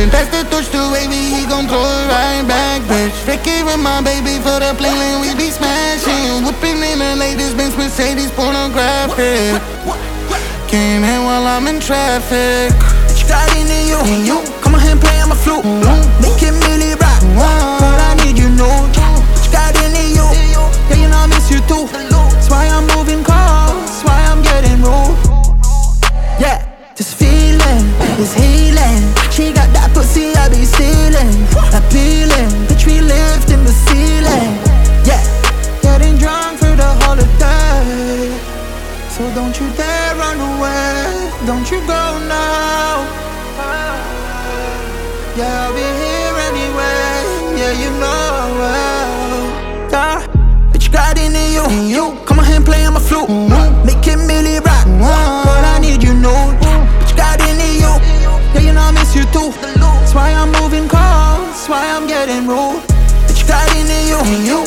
Pass the torch to wavy, he gon' throw it right back, bitch. Ricky with my baby for the plane lane, we be smashing. Whooping in the latest Benz Mercedes, pornographic. Came in while I'm in traffic. Bitch, got into you. Come on here and play on my flute. Make it really rock. Girl, I need you, know. Bitch, got into you. Yeah, you know I miss you too. That's why I'm moving calm. That's why I'm getting rude. Yeah, this feeling is healing. She got that pussy, I be stealing. Appealing, bitch, we lift in the ceiling. Yeah, getting drunk for the holiday. So don't you dare run away. Don't you go now. Yeah, I'll be here anyway. Yeah, you know. Bitch, got into you. Come on here and play on my flute. Make it really rock. Girl, I need you, know. Bitch, got into you. Yeah, you know I miss you too. That's why I'm moving calm. That's why I'm getting rude. Bitch, got into you.